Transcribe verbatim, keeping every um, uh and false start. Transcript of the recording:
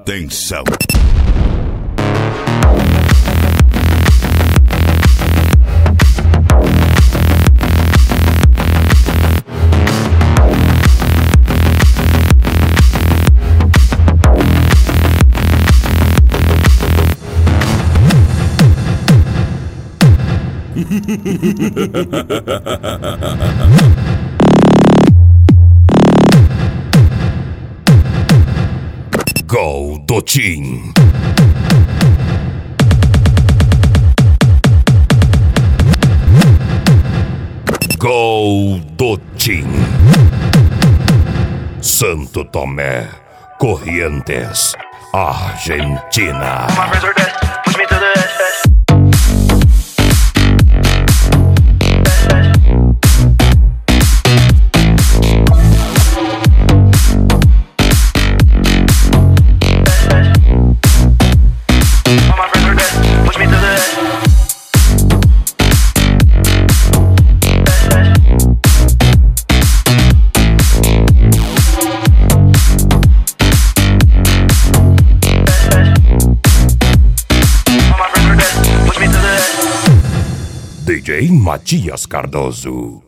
Atenção! Gol do Tim. Gol do Tim. Santo Tomé, Corrientes, Argentina. D J Matias Cardoso.